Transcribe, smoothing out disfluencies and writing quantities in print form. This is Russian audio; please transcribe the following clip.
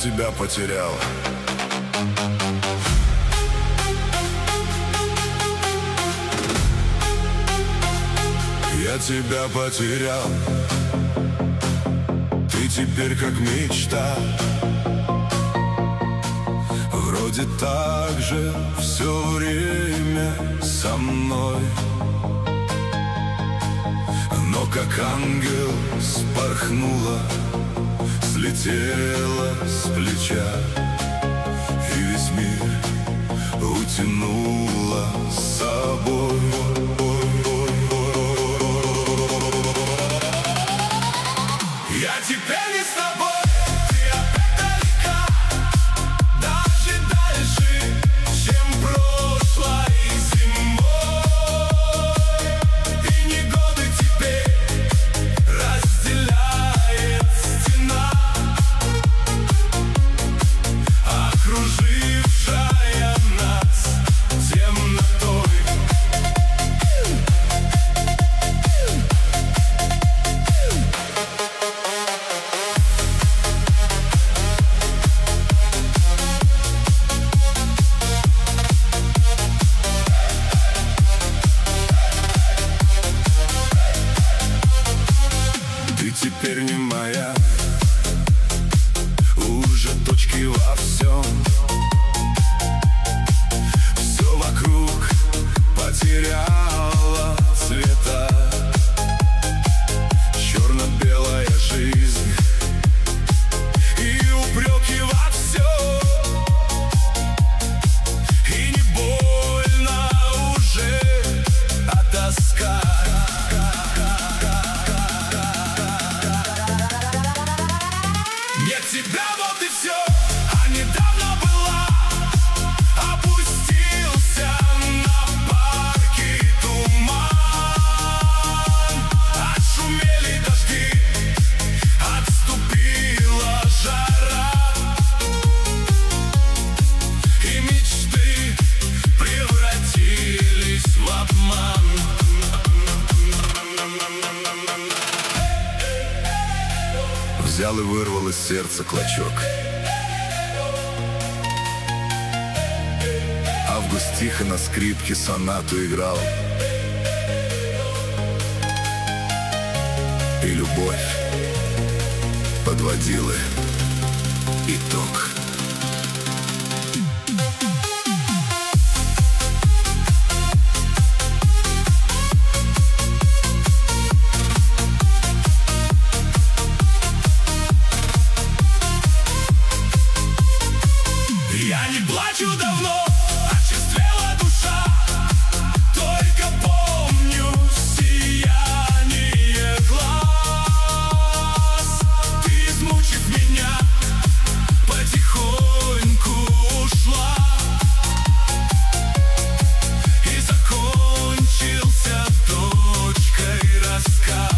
тебя потерял. Я тебя потерял. Ты теперь как мечта. Вроде так же все время со мной, но как ангел спорхнула, слетела с плеча, и весь мир утянула с собой. Я теперь не с тобой. Теперь не моя, уже точки во всем. Все вокруг потеряло цвета. Черно-белая жизнь и упреки во всем. И не больно уже, а тоска. Нет тебя, вот и все, а недавно была. Опустился на парке туман. Отшумели дожди, отступила жара, и мечты превратились в обман. Взял и вырвал из сердца клочок. Август тихо на скрипке сонату играл, и любовь подводила итог. Я не плачу давно, очерствела душа. Только помню сияние глаз. Ты, измучив меня, потихоньку ушла, и закончился точкой рассказ.